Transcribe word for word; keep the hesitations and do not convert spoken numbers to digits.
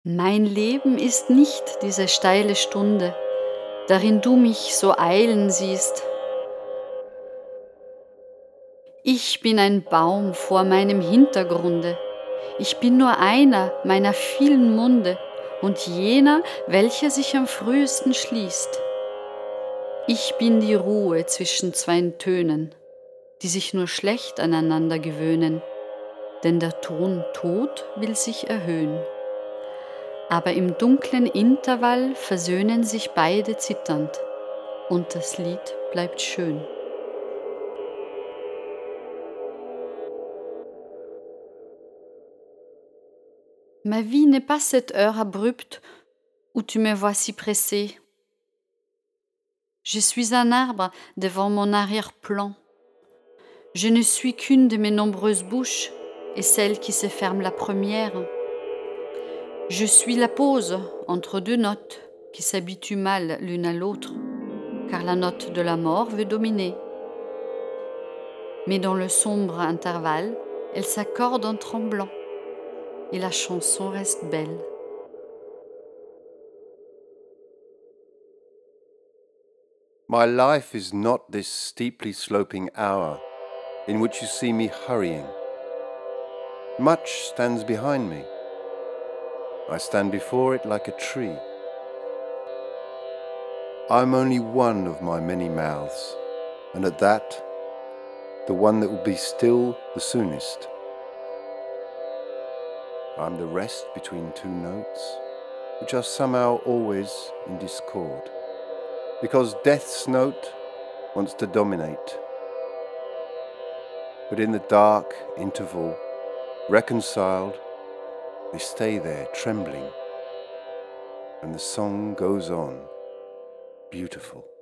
Mein Leben ist nicht diese steile Stunde, darin du mich so eilen siehst. Ich bin ein Baum vor meinem Hintergrunde. Ich bin nur einer meiner vielen Munde und jener, welcher sich am frühesten schließt. Ich bin die Ruhe zwischen zwei Tönen, die sich nur schlecht aneinander gewöhnen, denn der Ton Tod will sich erhöhen. Aber im dunklen Intervall versöhnen sich beide zitternd und das Lied bleibt schön. Ma vie n'est pas cette heure abrupte où tu me vois si pressée. Je suis un arbre devant mon arrière-plan. Je ne suis qu'une de mes nombreuses bouches et celle qui se ferme la première. Je suis la pause entre deux notes qui s'habituent mal l'une à l'autre, car la note de la mort veut dominer. Mais dans le sombre intervalle, elles s'accordent en tremblant, et la chanson reste belle. My life is not this steeply sloping hour in which you see me hurrying. Much stands behind me. I stand before it like a tree. I'm only one of my many mouths, and at that, the one that will be still the soonest. I'm the rest between two notes, which are somehow always in discord, because death's note wants to dominate. But in the dark interval, reconciled, they stay there trembling, and the song goes on, beautiful.